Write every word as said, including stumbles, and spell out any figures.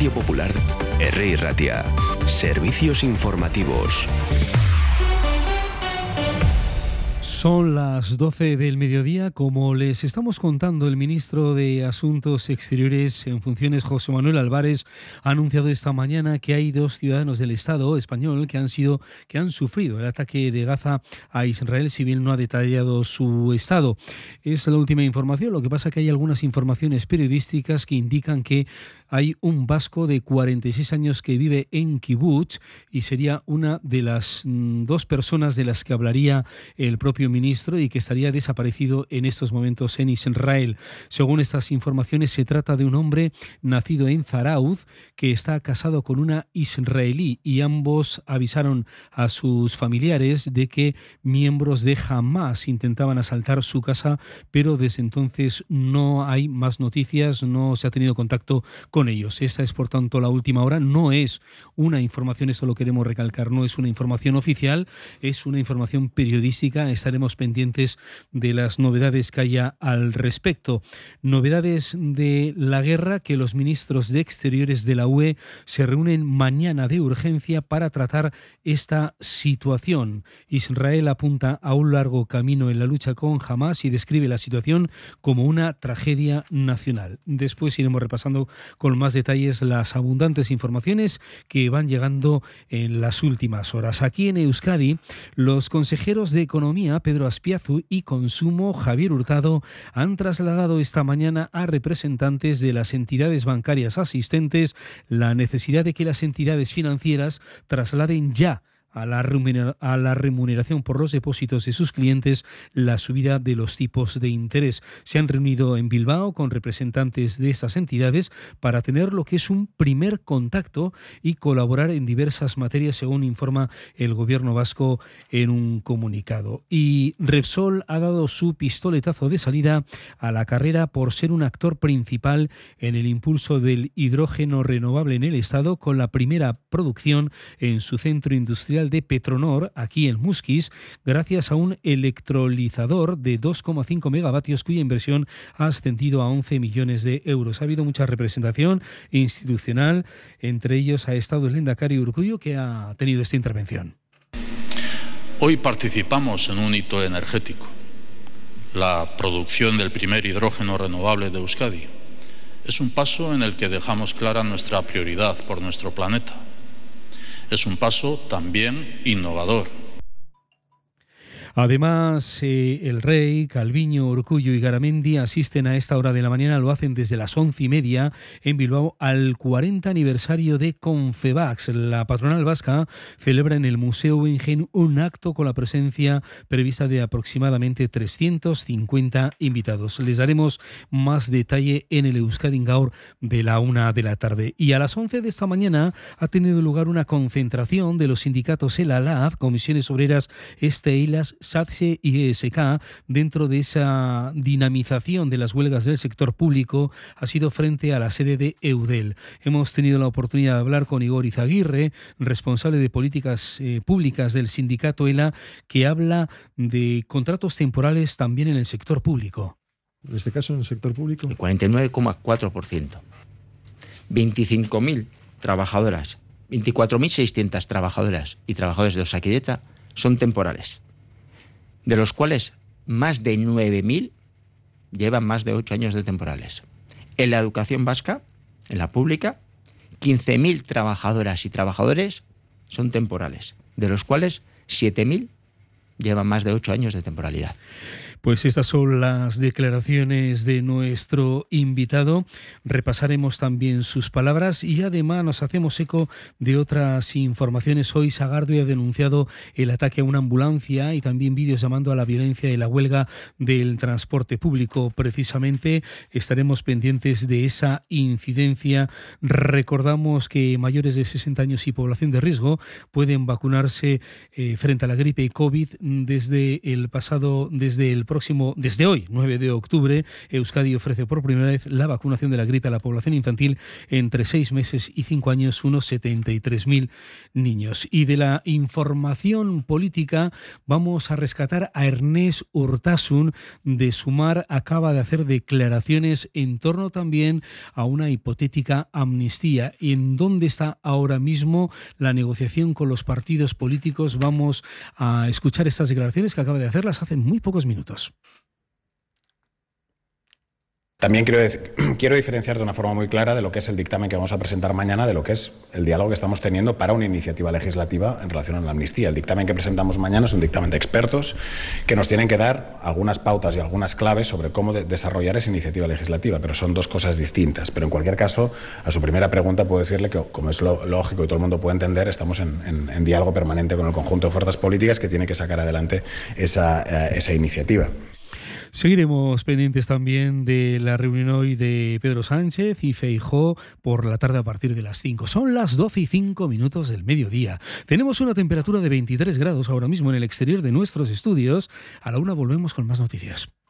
Radio Popular, R I Ratia. Servicios informativos. Son las doce del mediodía. Como les estamos contando, el ministro de Asuntos Exteriores en funciones, José Manuel Álvarez, ha anunciado esta mañana que hay dos ciudadanos del Estado español que han sido que han sufrido el ataque de Gaza a Israel, si bien no ha detallado su estado. Es la última información. Lo que pasa es que hay algunas informaciones periodísticas que indican que hay un vasco de cuarenta y seis años que vive en Kibutz y sería una de las mm, dos personas de las que hablaría el propio ministro y que estaría desaparecido en estos momentos en Israel. Según estas informaciones, se trata de un hombre nacido en Zarauz que está casado con una israelí y ambos avisaron a sus familiares de que miembros de Hamás intentaban asaltar su casa, pero desde entonces no hay más noticias, no se ha tenido contacto con ellos. Esta es, por tanto, la última hora. No es una información, esto lo queremos recalcar, no es una información oficial, es una información periodística. Estaremos pendientes de las novedades que haya al respecto. Novedades de la guerra, que los ministros de Exteriores de la U E se reúnen mañana de urgencia para tratar esta situación. Israel apunta a un largo camino en la lucha con Hamás y describe la situación como una tragedia nacional. Después iremos repasando con más detalles las abundantes informaciones que van llegando en las últimas horas. Aquí en Euskadi, los consejeros de Economía, Pedro Azpiazu, y Consumo, Javier Hurtado, han trasladado esta mañana a representantes de las entidades bancarias asistentes la necesidad de que las entidades financieras trasladen ya a la remuneración por los depósitos de sus clientes la subida de los tipos de interés. Se han reunido en Bilbao con representantes de estas entidades para tener lo que es un primer contacto y colaborar en diversas materias, según informa el gobierno vasco en un comunicado. Y Repsol ha dado su pistoletazo de salida a la carrera por ser un actor principal en el impulso del hidrógeno renovable en el Estado, con la primera producción en su centro industrial de Petronor, aquí en Muskiz, gracias a un electrolizador de dos coma cinco megavatios cuya inversión ha ascendido a once millones de euros. Ha habido mucha representación institucional, entre ellos ha estado el lehendakari Urkullu, que ha tenido esta intervención. Hoy participamos en un hito energético, la producción del primer hidrógeno renovable de Euskadi. Es un paso en el que dejamos clara nuestra prioridad por nuestro planeta. Es un paso también innovador. Además, eh, el rey, Calviño, Urkullu y Garamendi asisten a esta hora de la mañana, lo hacen desde las once y media en Bilbao, al cuarenta aniversario de Confebask. La patronal vasca celebra en el Museo Guggenheim un acto con la presencia prevista de aproximadamente trescientos cincuenta invitados. Les daremos más detalle en el Euskadi Gaur de la una de la tarde. Y a las once de esta mañana ha tenido lugar una concentración de los sindicatos El Alab, Comisiones Obreras, Esteilas, SATSE y E S K, dentro de esa dinamización de las huelgas del sector público, ha sido frente a la sede de Eudel. Hemos tenido la oportunidad de hablar con Igor Izaguirre, responsable de políticas eh, públicas del sindicato ELA, que habla de contratos temporales también en el sector público. En este caso, en el sector público, el cuarenta y nueve coma cuatro por ciento. veinticinco mil trabajadoras, veinticuatro mil seiscientas trabajadoras y trabajadores de Osakidetza son temporales, de los cuales más de nueve mil llevan más de ocho años de temporales. En la educación vasca, en la pública, quince mil trabajadoras y trabajadores son temporales, de los cuales siete mil llevan más de ocho años de temporalidad. Pues estas son las declaraciones de nuestro invitado. Repasaremos también sus palabras y además nos hacemos eco de otras informaciones. Hoy Sagardo ha denunciado el ataque a una ambulancia y también vídeos llamando a la violencia y la huelga del transporte público. Precisamente estaremos pendientes de esa incidencia. Recordamos que mayores de sesenta años y población de riesgo pueden vacunarse eh, frente a la gripe y COVID desde el pasado, desde el próximo, desde hoy, nueve de octubre, Euskadi ofrece por primera vez la vacunación de la gripe a la población infantil entre seis meses y cinco años, unos setenta y tres mil niños. Y de la información política vamos a rescatar a Ernest Urtasun. De Sumar acaba de hacer declaraciones en torno también a una hipotética amnistía. ¿En dónde está ahora mismo la negociación con los partidos políticos? Vamos a escuchar estas declaraciones que acaba de hacerlas hace muy pocos minutos. También quiero, quiero diferenciar de una forma muy clara de lo que es el dictamen que vamos a presentar mañana, de lo que es el diálogo que estamos teniendo para una iniciativa legislativa en relación a la amnistía. El dictamen que presentamos mañana es un dictamen de expertos que nos tienen que dar algunas pautas y algunas claves sobre cómo de desarrollar esa iniciativa legislativa, pero son dos cosas distintas. Pero en cualquier caso, a su primera pregunta puedo decirle que, como es lo lógico y todo el mundo puede entender, estamos en, en, en diálogo permanente con el conjunto de fuerzas políticas que tiene que sacar adelante esa, eh, esa iniciativa. Seguiremos pendientes también de la reunión hoy de Pedro Sánchez y Feijóo por la tarde a partir de las cinco. Son las doce y cinco minutos del mediodía. Tenemos una temperatura de veintitrés grados ahora mismo en el exterior de nuestros estudios. A la una volvemos con más noticias.